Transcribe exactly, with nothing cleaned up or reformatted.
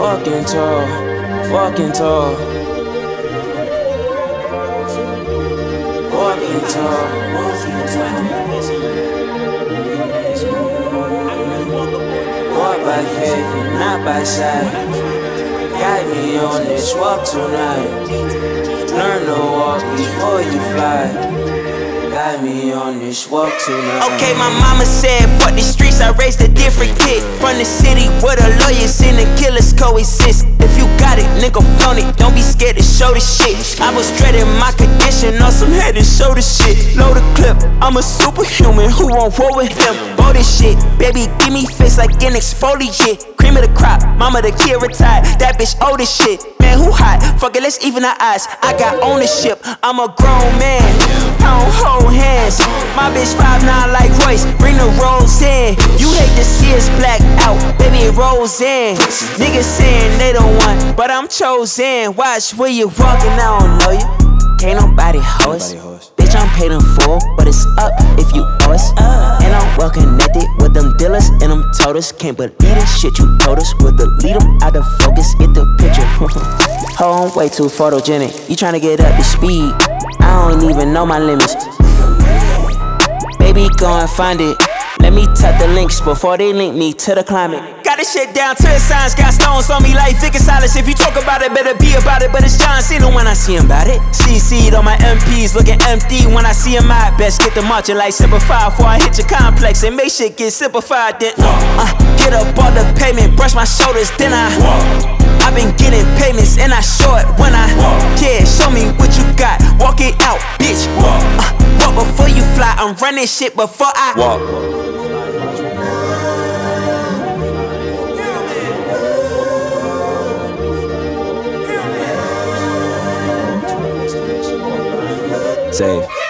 Walking tall, walking tall. Walking tall, walking tall. Walk by faith and not by sight. Guide me on this walk tonight. Learn to walk before you fly. Guide me on this walk tonight. Okay, my mama said, fuck the streets, I raised a different kid. From the city where the lawyers and the killers coexist. If you got it, nigga, flaunt it. Don't be scared to show the shit. I was dreading my condition on some head and shoulder shit. Load a clip, I'm a superhuman who won't roll with him. Bold this shit, baby, give me face like an exfoliate. Cream of the crop, mama the kid retired. That bitch old as shit. Man, who hot? Fuck it, let's even our eyes. I got ownership, I'm a grown man. I don't hold hands. My bitch five nine like Royce, bring the rolls in. You hate to see us black out, baby, it rolls in. Niggas saying they don't want, but I'm chosen. Watch where you walking, I don't know you. Can't nobody host. Bitch, I'm paid in full, but it's up if you owe us. And I'm well connected with them dealers and them toters. Can't believe this shit you told us. We'll delete them out of focus, get the picture. Hold on, way too photogenic. You tryna get up to speed, I don't even know my limits. Baby, go and find it. Let me tap the links before they link me to the climate. Got this shit down to the signs, got stones on me like Vic and Silas. If you talk about it, better be about it. But it's John Cena when I see him about it. C C'd on my M Ps, looking empty when I see him out. Best get the marching like simplified before I hit your complex and make shit get simplified. Then uh, get up on the pavement, brush my shoulders, then I I've been getting payments and I show it when I yeah, show me what you got, walk it out, bitch. Uh, walk before you fly, I'm running shit before I walk. Save.